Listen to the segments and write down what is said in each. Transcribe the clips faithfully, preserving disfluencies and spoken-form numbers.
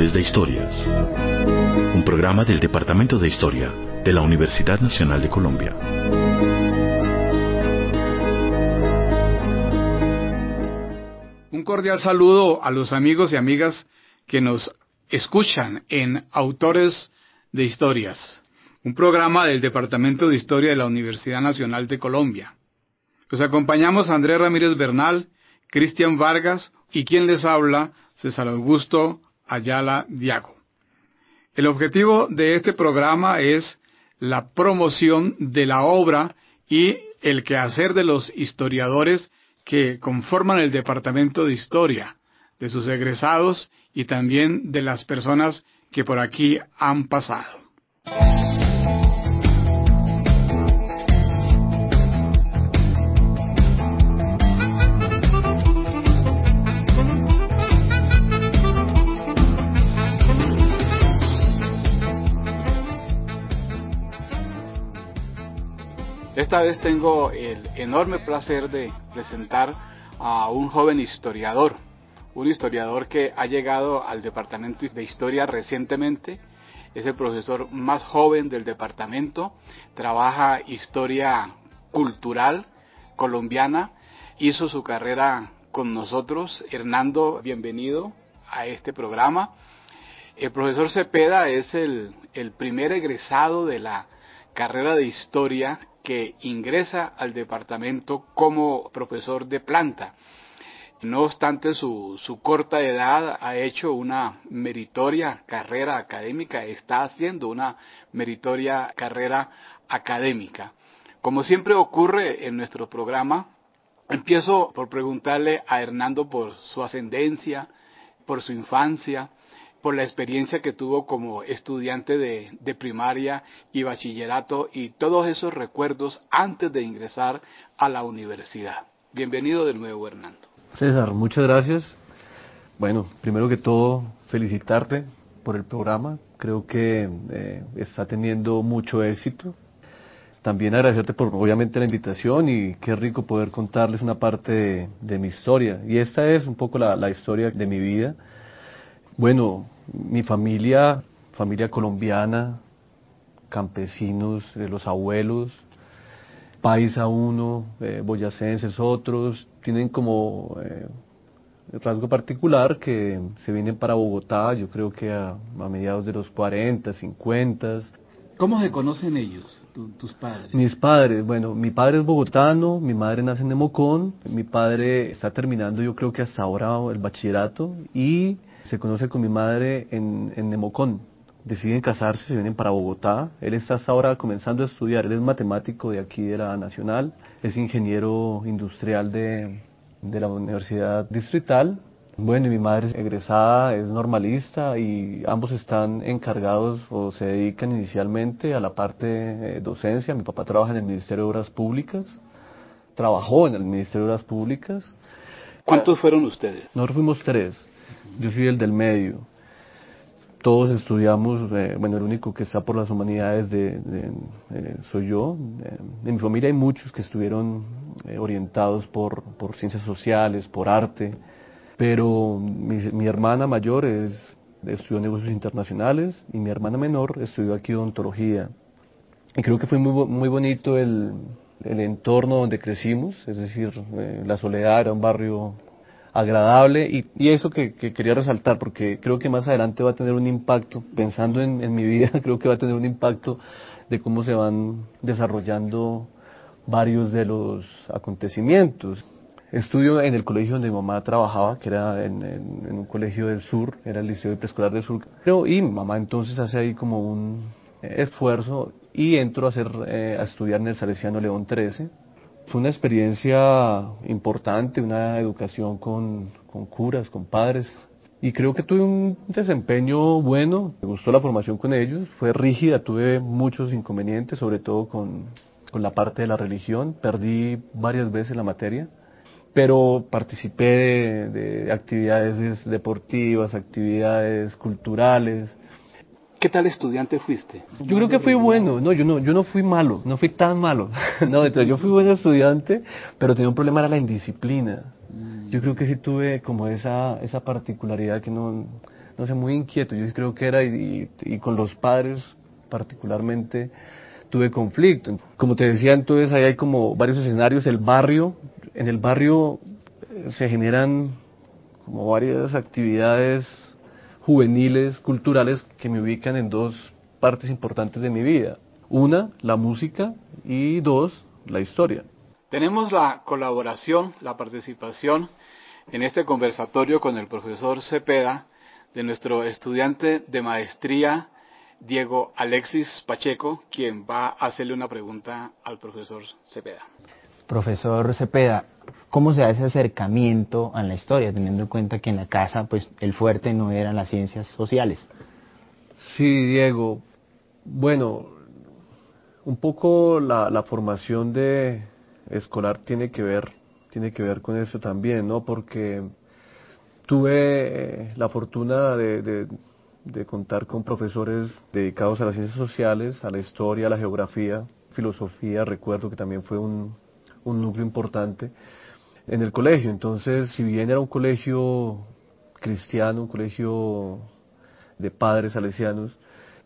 Autores de Historias. Un programa del Departamento de Historia de la Universidad Nacional de Colombia. Un cordial saludo a los amigos y amigas que nos escuchan en Autores de Historias, un programa del Departamento de Historia de la Universidad Nacional de Colombia. Los acompañamos Andrés Ramírez Bernal, Cristian Vargas y quien les habla, César Augusto Ayala Diago. El objetivo de este programa es la promoción de la obra y el quehacer de los historiadores que conforman el Departamento de Historia, de sus egresados y también de las personas que por aquí han pasado. Esta vez tengo el enorme placer de presentar a un joven historiador, un historiador que ha llegado al Departamento de Historia recientemente. Es el profesor más joven del departamento, trabaja historia cultural colombiana, hizo su carrera con nosotros. Hernando, bienvenido a este programa. El profesor Cepeda es el, el primer egresado de la carrera de historia que ingresa al departamento como profesor de planta. No obstante su, su corta edad, ha hecho una meritoria carrera académica, está haciendo una meritoria carrera académica. Como siempre ocurre en nuestro programa, empiezo por preguntarle a Hernando por su ascendencia, por su infancia, por la experiencia que tuvo como estudiante de, de primaria y bachillerato y todos esos recuerdos antes de ingresar a la universidad. Bienvenido de nuevo, Hernando. César, muchas gracias. Bueno, primero que todo, felicitarte por el programa. Creo que eh, está teniendo mucho éxito. También agradecerte por, obviamente, la invitación y qué rico poder contarles una parte de, de mi historia. Y esta es un poco la, la historia de mi vida. Bueno, mi familia, familia colombiana, campesinos, eh, los abuelos, paisa uno, eh, boyacenses otros, tienen como eh, rasgo particular que se vienen para Bogotá, yo creo que a, a mediados de los cuarenta, cincuenta. ¿Cómo se conocen ellos, tu, tus padres? Mis padres, bueno, mi padre es bogotano, mi madre nace en Nemocón, mi padre está terminando yo creo que hasta ahora el bachillerato y se conoce con mi madre en, en Nemocón. Deciden casarse, se vienen para Bogotá. Él está hasta ahora comenzando a estudiar, él es matemático de aquí de la Nacional, es ingeniero industrial de, de la Universidad Distrital. Bueno, y mi madre es egresada, es normalista y ambos están encargados o se dedican inicialmente a la parte de docencia. Mi papá trabaja en el Ministerio de Obras Públicas, trabajó en el Ministerio de Obras Públicas. ¿Cuántos fueron ustedes? Nosotros fuimos tres, yo soy el del medio. Todos estudiamos, eh, bueno, el único que está por las humanidades de, de, eh, soy yo. Eh, en mi familia hay muchos que estuvieron eh, orientados por, por ciencias sociales, por arte, pero mi, mi hermana mayor es, estudió negocios internacionales y mi hermana menor estudió aquí odontología. Y creo que fue muy, muy bonito el, el entorno donde crecimos, es decir, eh, La Soledad era un barrio agradable y, y eso que, que quería resaltar porque creo que más adelante va a tener un impacto, pensando en, en mi vida, creo que va a tener un impacto de cómo se van desarrollando varios de los acontecimientos. Estudio en el colegio donde mi mamá trabajaba, que era en, en, en un colegio del sur, era el Liceo de Preescolar del Sur, pero, y mi mamá entonces hace ahí como un esfuerzo y entro a, hacer, eh, a estudiar en el Salesiano León trece. Fue una experiencia importante, una educación con, con curas, con padres, y creo que tuve un desempeño bueno, me gustó la formación con ellos, fue rígida, tuve muchos inconvenientes, sobre todo con, con la parte de la religión, perdí varias veces la materia, pero participé de, de actividades deportivas, actividades culturales. ¿Qué tal estudiante fuiste? Yo creo que fui bueno, no, yo no, yo no fui malo, no fui tan malo, no, entonces yo fui buen estudiante, pero tenía un problema, era la indisciplina. Yo creo que sí tuve como esa, esa particularidad que no, no sé, muy inquieto. Yo creo que era, y, y, y con los padres particularmente tuve conflicto. Como te decía, entonces ahí hay como varios escenarios. El barrio, en el barrio eh, se generan como varias actividades juveniles, culturales, que me ubican en dos partes importantes de mi vida. Una, la música, y dos, la historia. Tenemos la colaboración, la participación en este conversatorio con el profesor Cepeda, de nuestro estudiante de maestría, Diego Alexis Pacheco, quien va a hacerle una pregunta al profesor Cepeda. Profesor Cepeda, ¿cómo se da ese acercamiento a la historia, teniendo en cuenta que en la casa pues el fuerte no eran las ciencias sociales? Sí, Diego. Bueno, un poco la, la formación de escolar tiene que ver, tiene que ver con eso también, ¿no? Porque tuve eh, la fortuna de, de, de contar con profesores dedicados a las ciencias sociales, a la historia, a la geografía, filosofía. Recuerdo que también fue un, un núcleo importante en el colegio. Entonces, si bien era un colegio cristiano, un colegio de padres salesianos,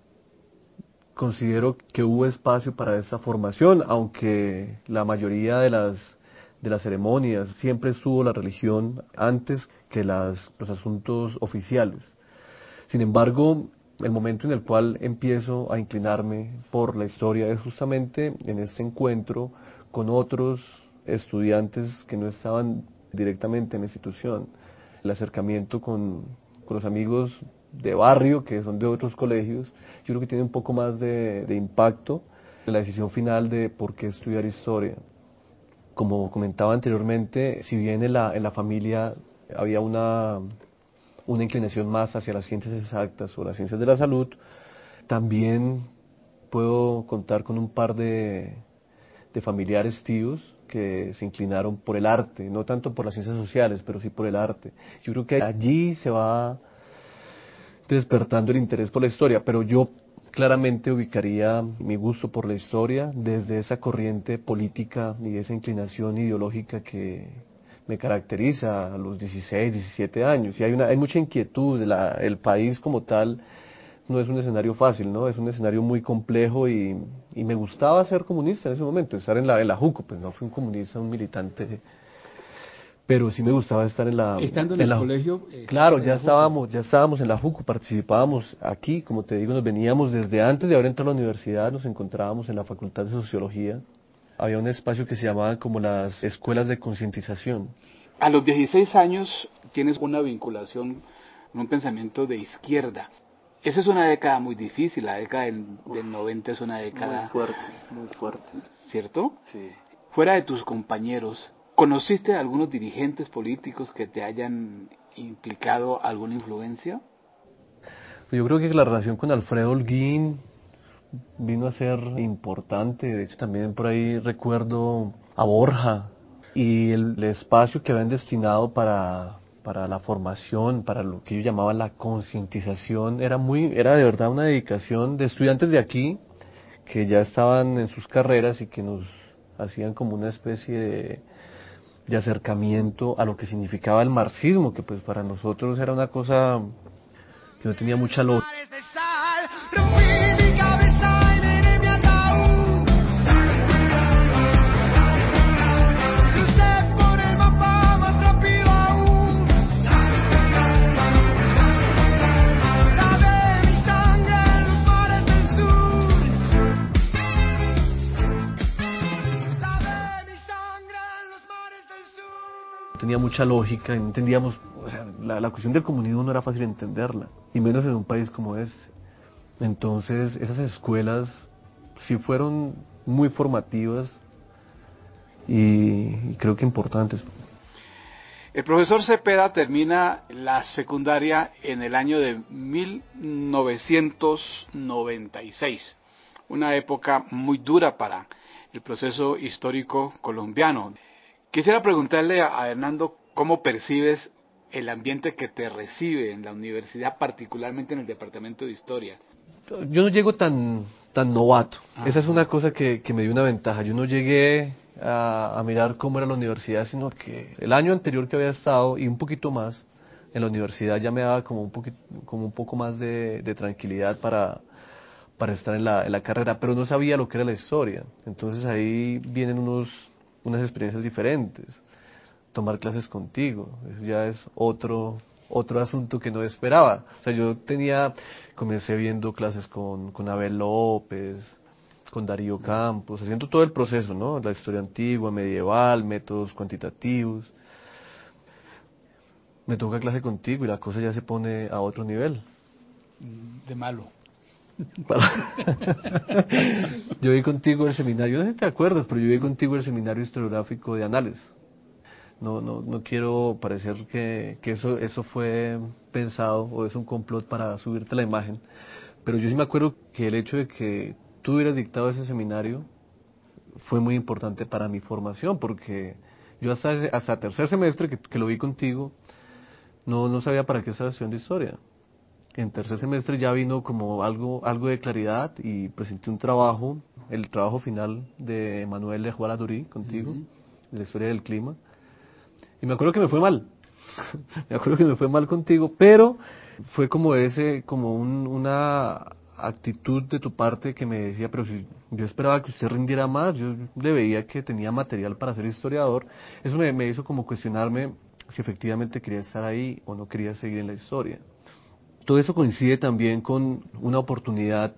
considero que hubo espacio para esa formación, aunque la mayoría de las de las ceremonias siempre estuvo la religión antes que las, los asuntos oficiales. Sin embargo, el momento en el cual empiezo a inclinarme por la historia es justamente en este encuentro con otros estudiantes que no estaban directamente en la institución. El acercamiento con, con los amigos de barrio, que son de otros colegios, yo creo que tiene un poco más de, de impacto en la decisión final de por qué estudiar historia. Como comentaba anteriormente, si bien en la, en la familia había una, una inclinación más hacia las ciencias exactas o las ciencias de la salud, también puedo contar con un par de, de familiares tíos que se inclinaron por el arte, no tanto por las ciencias sociales, pero sí por el arte. Yo creo que allí se va despertando el interés por la historia, pero yo claramente ubicaría mi gusto por la historia desde esa corriente política y esa inclinación ideológica que me caracteriza a los dieciséis, diecisiete años. Y hay una, hay mucha inquietud. La, el país como tal no es un escenario fácil, ¿no? Es un escenario muy complejo y, y me gustaba ser comunista en ese momento, estar en la, en la JUCO. Pues no fui un comunista, un militante, pero sí me gustaba estar en la... Estando en, en el la, colegio... Eh, claro, ya la estábamos, ya estábamos en la JUCO, participábamos aquí, como te digo, nos veníamos desde antes de haber entrado a la universidad, nos encontrábamos en la Facultad de Sociología. Había un espacio que se llamaba como las escuelas de concientización. A los dieciséis años tienes una vinculación, un pensamiento de izquierda. Esa es una década muy difícil, la década del, del noventa es una década... Muy fuerte, muy fuerte. ¿Cierto? Sí. Fuera de tus compañeros, ¿conociste a algunos dirigentes políticos que te hayan implicado alguna influencia? Yo creo que la relación con Alfredo Holguín vino a ser importante. De hecho, también por ahí recuerdo a Borja y el, el espacio que habían destinado para, para la formación, para lo que ellos llamaban la concientización, era muy, era de verdad una dedicación de estudiantes de aquí que ya estaban en sus carreras y que nos hacían como una especie de, de acercamiento a lo que significaba el marxismo, que pues para nosotros era una cosa que no tenía mucha lógica. Tenía mucha lógica, no entendíamos, o sea, la, la cuestión del comunismo no era fácil entenderla, y menos en un país como este. Entonces, esas escuelas sí fueron muy formativas y, y creo que importantes. El profesor Cepeda termina la secundaria en el año de mil novecientos noventa y seis, una época muy dura para el proceso histórico colombiano. Quisiera preguntarle a Hernando cómo percibes el ambiente que te recibe en la universidad, particularmente en el departamento de historia. Yo no llego tan, tan novato. Ajá. Esa es una cosa que, que me dio una ventaja. Yo no llegué a, a mirar cómo era la universidad, sino que el año anterior que había estado, y un poquito más, en la universidad ya me daba como un poquito, como un poco más de, de tranquilidad para, para estar en la, en la carrera, pero no sabía lo que era la historia. Entonces ahí vienen unos, unas experiencias diferentes. Tomar clases contigo, eso ya es otro, otro asunto que no esperaba. O sea, yo tenía, comencé viendo clases con, con Abel López, con Darío Campos, haciendo todo el proceso, ¿no? La historia antigua, medieval, métodos cuantitativos. Me toca clase contigo y la cosa ya se pone a otro nivel. De malo. Yo vi contigo el seminario, no sé si te acuerdas, pero yo vi contigo el seminario historiográfico de Anales. No, no, no quiero parecer que, que eso, eso fue pensado o es un complot para subirte la imagen, pero yo sí me acuerdo que el hecho de que tú hubieras dictado ese seminario fue muy importante para mi formación, porque yo hasta, ese- hasta tercer semestre que, que lo vi contigo, no, no sabía para qué estaba estudiando historia. En tercer semestre ya vino como algo, algo de claridad y presenté un trabajo, el trabajo final de Manuel de Juan Adurí contigo, Ujú. de la historia del clima. Y me acuerdo que me fue mal, me acuerdo que me fue mal contigo, pero fue como ese, como un, una actitud de tu parte que me decía, pero si yo esperaba que usted rindiera más, yo le veía que tenía material para ser historiador, eso me, me hizo como cuestionarme si efectivamente quería estar ahí o no quería seguir en la historia. Todo eso coincide también con una oportunidad,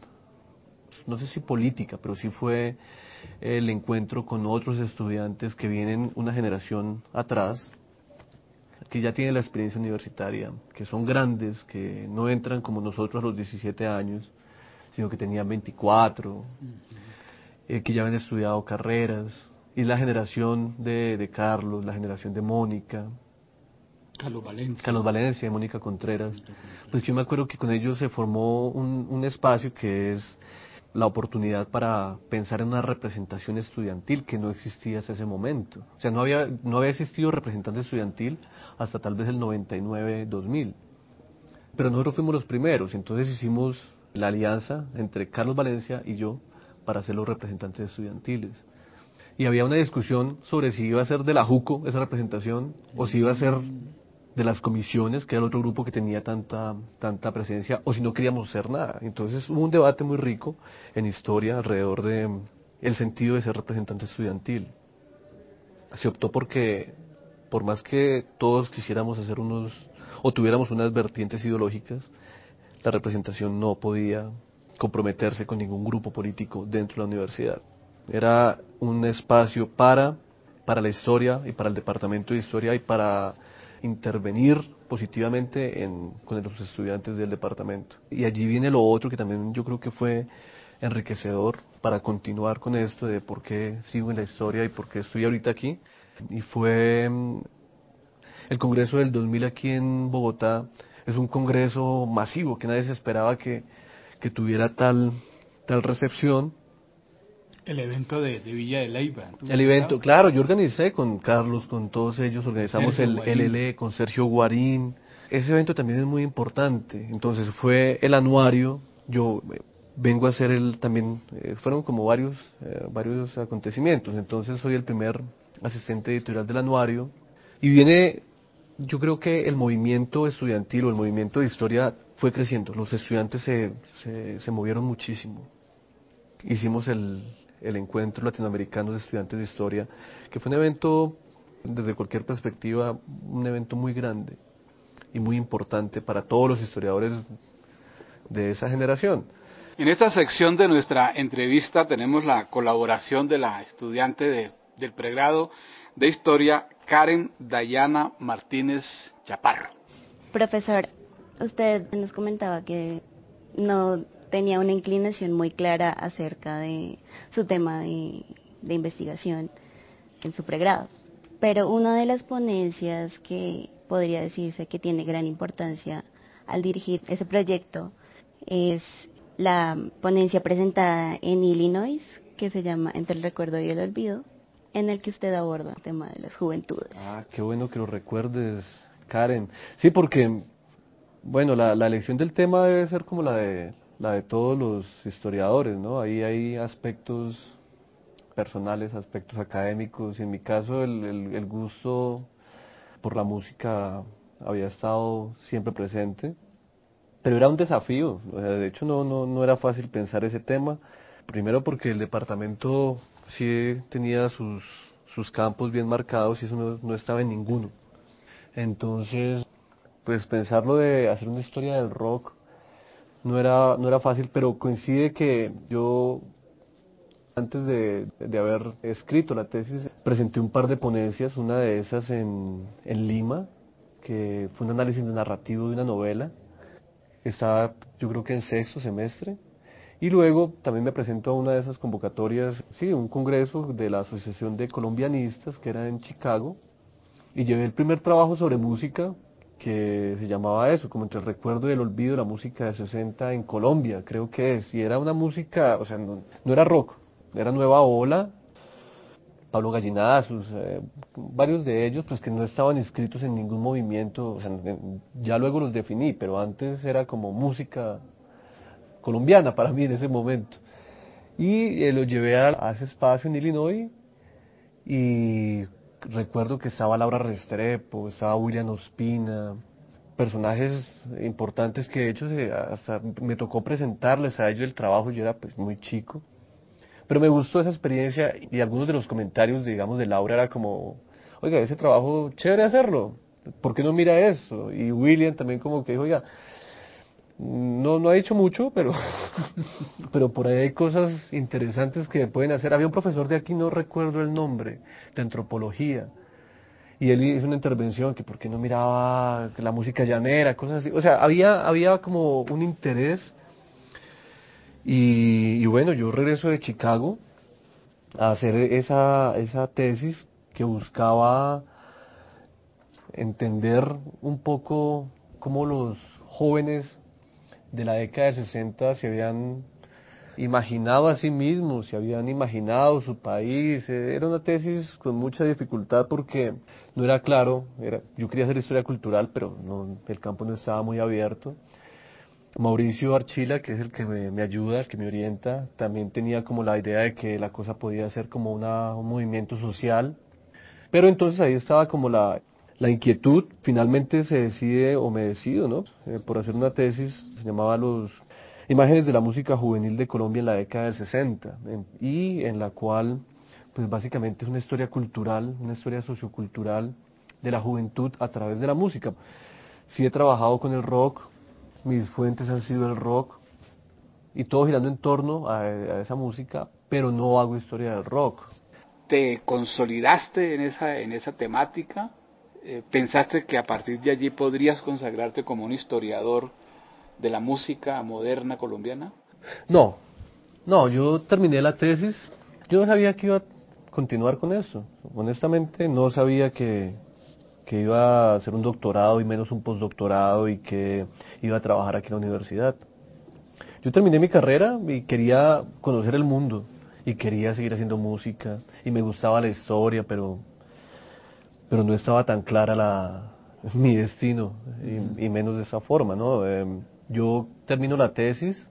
no sé si política, pero sí fue el encuentro con otros estudiantes que vienen una generación atrás, que ya tienen la experiencia universitaria, que son grandes, que no entran como nosotros a los diecisiete años, sino que tenían veinticuatro, eh, que ya habían estudiado carreras, y la generación de, de Carlos, la generación de Mónica, Carlos Valencia. Carlos Valencia y Mónica Contreras. Pues yo me acuerdo que con ellos se formó un, un espacio que es la oportunidad para pensar en una representación estudiantil que no existía hasta ese momento. O sea, no había, no había existido representante estudiantil hasta tal vez el noventa y nueve dos mil. Pero nosotros fuimos los primeros, entonces hicimos la alianza entre Carlos Valencia y yo para ser los representantes estudiantiles. Y había una discusión sobre si iba a ser de la JUCO esa representación o si iba a ser de las comisiones, que era el otro grupo que tenía tanta, tanta presencia, o si no queríamos hacer nada. Entonces hubo un debate muy rico en historia alrededor de mm, el sentido de ser representante estudiantil. Se optó porque, por más que todos quisiéramos hacer unos, o tuviéramos unas vertientes ideológicas, la representación no podía comprometerse con ningún grupo político dentro de la universidad. Era un espacio para, para la historia y para el departamento de historia y para intervenir positivamente en, con los estudiantes del departamento. Y allí viene lo otro que también yo creo que fue enriquecedor para continuar con esto de por qué sigo en la historia y por qué estoy ahorita aquí. Y fue mm, el Congreso del dos mil aquí en Bogotá. Es un congreso masivo que nadie se esperaba que, que tuviera tal, tal recepción. El evento de, de Villa de Leyva. El evento, claro, yo organicé con Carlos, con todos ellos, organizamos Sergio el Guarín. L L con Sergio Guarín. Ese evento también es muy importante. Entonces fue el anuario, yo eh, vengo a hacer el también, eh, fueron como varios, eh, varios acontecimientos. Entonces soy el primer asistente editorial del anuario. Y viene, yo creo que el movimiento estudiantil o el movimiento de historia fue creciendo. Los estudiantes se, se, se movieron muchísimo. Hicimos el, el encuentro latinoamericano de estudiantes de historia, que fue un evento, desde cualquier perspectiva, un evento muy grande y muy importante para todos los historiadores de esa generación. En esta sección de nuestra entrevista tenemos la colaboración de la estudiante de, del pregrado de Historia, Karen Dayana Martínez Chaparro. Profesor, usted nos comentaba que no tenía una inclinación muy clara acerca de su tema de, de investigación en su pregrado, pero una de las ponencias que podría decirse que tiene gran importancia al dirigir ese proyecto es la ponencia presentada en Illinois, que se llama Entre el recuerdo y el olvido, en el que usted aborda el tema de las juventudes. Ah, qué bueno que lo recuerdes, Karen. Sí, porque, bueno, la, la elección del tema debe ser como la de, la de todos los historiadores, ¿no? Ahí hay aspectos personales, aspectos académicos, y en mi caso el, el, el gusto por la música había estado siempre presente, pero era un desafío. O sea, de hecho no, no, no era fácil pensar ese tema, primero porque el departamento sí tenía sus, sus campos bien marcados y eso no, no estaba en ninguno. Entonces, pues pensarlo de hacer una historia del rock no era, no era fácil, pero coincide que yo, antes de, de haber escrito la tesis, presenté un par de ponencias, una de esas en, en Lima, que fue un análisis narrativo de una novela. Estaba, yo creo que en sexto semestre. Y luego también me presento a una de esas convocatorias, sí, un congreso de la Asociación de Colombianistas, que era en Chicago, y llevé el primer trabajo sobre música, que se llamaba eso, como entre el recuerdo y el olvido, la música de sesenta en Colombia, creo que es, y era una música, o sea, no, no era rock, era nueva ola, Pablo Gallinazos, eh, varios de ellos, pues que no estaban inscritos en ningún movimiento, o sea, ya luego los definí, pero antes era como música colombiana para mí en ese momento. Y eh, lo llevé a, a ese espacio en Illinois y recuerdo que estaba Laura Restrepo, estaba William Ospina, personajes importantes que de hecho se, hasta me tocó presentarles a ellos el trabajo, yo era pues muy chico. Pero me gustó esa experiencia y algunos de los comentarios, digamos, de Laura era como, oiga, ese trabajo, chévere hacerlo, ¿por qué no mira eso? Y William también como que dijo, oiga, no, no ha dicho mucho, pero, pero por ahí hay cosas interesantes que pueden hacer. Había un profesor de aquí, no recuerdo el nombre, de antropología, y él hizo una intervención que por qué no miraba la música llanera, cosas así. O sea, había, había como un interés. Y, y bueno, yo regreso de Chicago a hacer esa, esa tesis que buscaba entender un poco cómo los jóvenes de la década de sesenta se habían imaginado a sí mismos, se habían imaginado su país. Era una tesis con mucha dificultad porque no era claro, era, yo quería hacer historia cultural, pero no, el campo no estaba muy abierto. Mauricio Archila, que es el que me, me ayuda, el que me orienta, también tenía como la idea de que la cosa podía ser como una, un movimiento social, pero entonces ahí estaba como la, la inquietud. Finalmente se decide, o me decido, ¿no? Eh, por hacer una tesis, se llamaba Los Imágenes de la Música Juvenil de Colombia en la década del sesenta, en, y en la cual, pues básicamente es una historia cultural, una historia sociocultural de la juventud a través de la música. Sí he trabajado con el rock, mis fuentes han sido el rock, y todo girando en torno a, a esa música, pero no hago historia del rock. ¿Te consolidaste en esa, en esa temática? Eh, ¿Pensaste que a partir de allí podrías consagrarte como un historiador de la música moderna colombiana? No, no, yo terminé la tesis, yo no sabía que iba a continuar con eso, honestamente no sabía que, que iba a hacer un doctorado y menos un postdoctorado y que iba a trabajar aquí en la universidad. Yo terminé mi carrera y quería conocer el mundo y quería seguir haciendo música y me gustaba la historia, pero, pero no estaba tan clara la, mi destino y, y menos de esa forma, ¿no? Eh, yo termino la tesis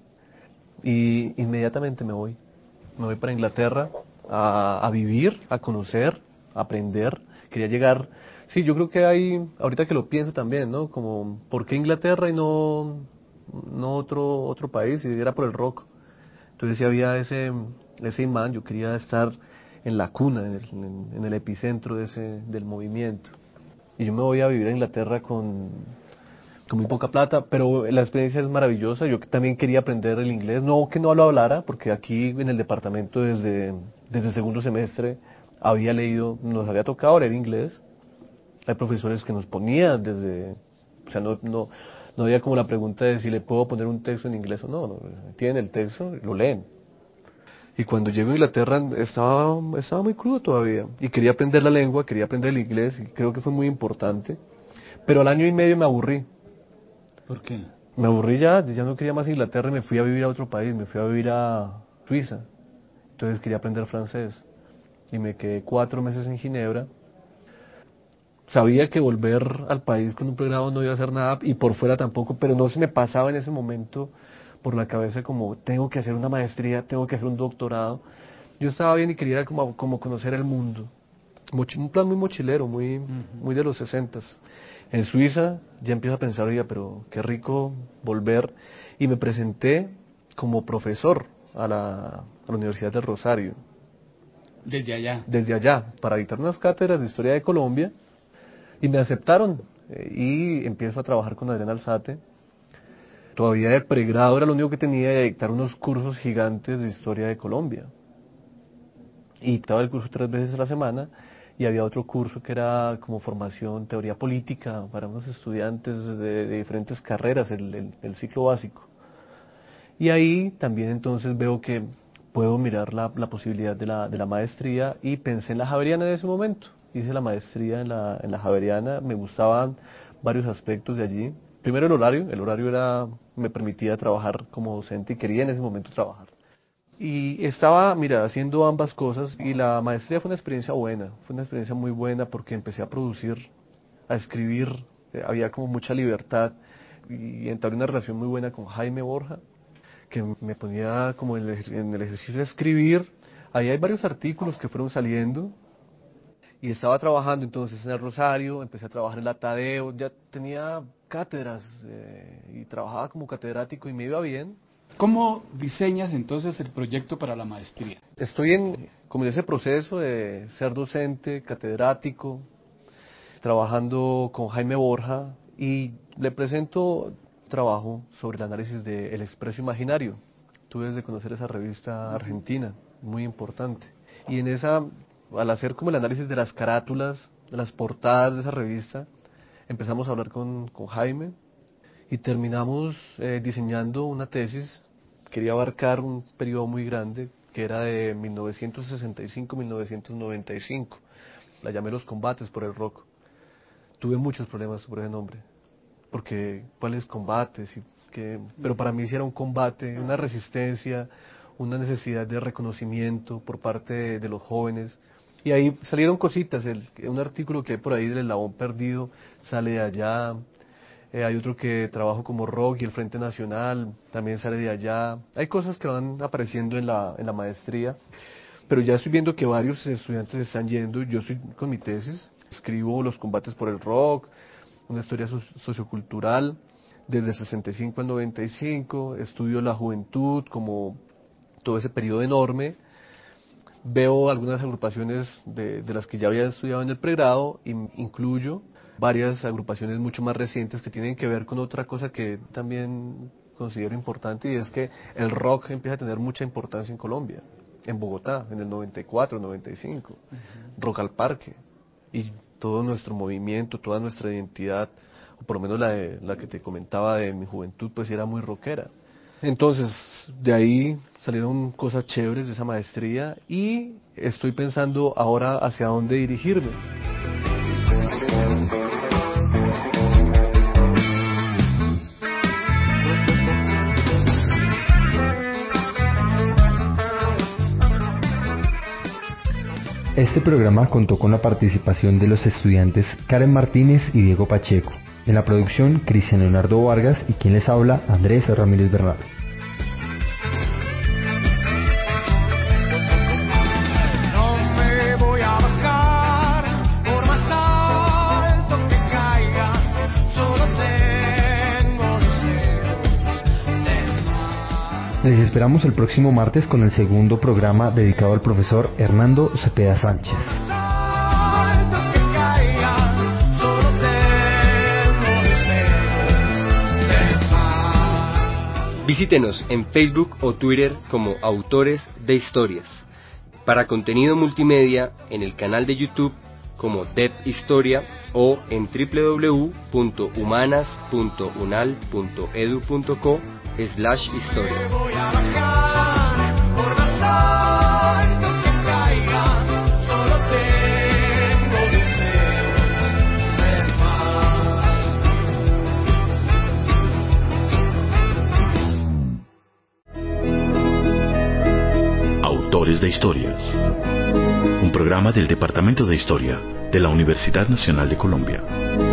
y inmediatamente me voy. Me voy para Inglaterra a, a vivir, a conocer, a aprender. Quería llegar, sí, yo creo que hay, ahorita que lo pienso también, ¿no? Como, ¿por qué Inglaterra y no, no otro, otro país? Y era por el rock. Entonces sí había ese, ese imán, yo quería estar en la cuna, en el, en, en el epicentro de ese, del movimiento. Y yo me voy a vivir a Inglaterra con, con muy poca plata, pero la experiencia es maravillosa. Yo también quería aprender el inglés, no que no lo hablara, porque aquí en el departamento desde, desde el segundo semestre había leído, nos había tocado leer inglés. Hay profesores que nos ponían desde, o sea, no, no, no había como la pregunta de si le puedo poner un texto en inglés o no, no, tienen el texto, lo leen. Y cuando llego a Inglaterra estaba, estaba muy crudo todavía, y quería aprender la lengua, quería aprender el inglés, y creo que fue muy importante, pero al año y medio me aburrí. ¿Por qué? Me aburrí ya, ya no quería más Inglaterra y me fui a vivir a otro país, me fui a vivir a Suiza. Entonces quería aprender francés y me quedé cuatro meses en Ginebra. Sabía que volver al país con un pregrado no iba a hacer nada y por fuera tampoco, pero no se me pasaba en ese momento por la cabeza como tengo que hacer una maestría, tengo que hacer un doctorado. Yo estaba bien y quería como, como conocer el mundo. Mochi, un plan muy mochilero, muy, uh-huh. muy de los sesentas. En Suiza ya empiezo a pensar, oiga, pero qué rico volver, y me presenté como profesor a la, a la Universidad del Rosario. Desde allá. Desde allá, para dictar unas cátedras de historia de Colombia, y me aceptaron, eh, y empiezo a trabajar con Adrián Alzate. Todavía de pregrado era lo único que tenía, de dictar unos cursos gigantes de historia de Colombia. Y dictaba el curso tres veces a la semana, y había otro curso que era como formación, teoría política, para unos estudiantes de, de diferentes carreras, el, el, el ciclo básico. Y ahí también entonces veo que puedo mirar la, la posibilidad de la, de la maestría, y pensé en la Javeriana en ese momento. Hice la maestría en la, en la Javeriana, me gustaban varios aspectos de allí. Primero el horario, el horario era, me permitía trabajar como docente y quería en ese momento trabajar. Y estaba, mira, haciendo ambas cosas, y la maestría fue una experiencia buena, fue una experiencia muy buena porque empecé a producir, a escribir, eh, había como mucha libertad, y entablé una relación muy buena con Jaime Borja, que me ponía como en el, en el ejercicio de escribir. Ahí hay varios artículos que fueron saliendo, y estaba trabajando entonces en el Rosario, empecé a trabajar en la Tadeo, ya tenía cátedras, eh, y trabajaba como catedrático y me iba bien. ¿Cómo diseñas entonces el proyecto para la maestría? Estoy en como en ese proceso de ser docente, catedrático, trabajando con Jaime Borja, y le presento trabajo sobre el análisis del Expreso Imaginario. Tú debes de conocer esa revista argentina, muy importante. Y en esa, al hacer como el análisis de las carátulas, de las portadas de esa revista, empezamos a hablar con, con Jaime, y terminamos eh, diseñando una tesis. Quería abarcar un periodo muy grande, que era de mil novecientos sesenta y cinco a mil novecientos noventa y cinco. La llamé Los combates por el rock. Tuve muchos problemas por ese nombre, porque cuáles combates, y que, pero para mí sí era un combate, una resistencia, una necesidad de reconocimiento por parte de, de los jóvenes. Y ahí salieron cositas, el, un artículo que hay por ahí del Eslabón Perdido sale de allá. Eh, hay otro que trabajo como rock y el Frente Nacional, también sale de allá. Hay cosas que van apareciendo en la, en la maestría, pero ya estoy viendo que varios estudiantes están yendo. Yo estoy con mi tesis, escribo Los combates por el rock, una historia so- sociocultural, desde el sesenta y cinco al noventa y cinco, estudio la juventud, como todo ese periodo enorme. Veo algunas agrupaciones de, de las que ya había estudiado en el pregrado, y incluyo varias agrupaciones mucho más recientes que tienen que ver con otra cosa que también considero importante, y es que el rock empieza a tener mucha importancia en Colombia, en Bogotá, en el noventa y cuatro, noventa y cinco, uh-huh. Rock al Parque, y todo nuestro movimiento, toda nuestra identidad, o por lo menos la, de, la que te comentaba de mi juventud, pues era muy rockera. Entonces, de ahí salieron cosas chéveres de esa maestría, y estoy pensando ahora hacia dónde dirigirme. Este programa contó con la participación de los estudiantes Karen Martínez y Diego Pacheco. En la producción, Cristian Leonardo Vargas, y quien les habla, Andrés Ramírez Bernal. Les esperamos el próximo martes con el segundo programa dedicado al profesor Hernando Cepeda Sánchez. Visítenos en Facebook o Twitter como Autores de Historias. Para contenido multimedia, en el canal de YouTube como D E P Historia, o en doble u doble u doble u punto humanas punto unal punto edu punto co slash historia. Autores de Historias, un programa del Departamento de Historia de la Universidad Nacional de Colombia.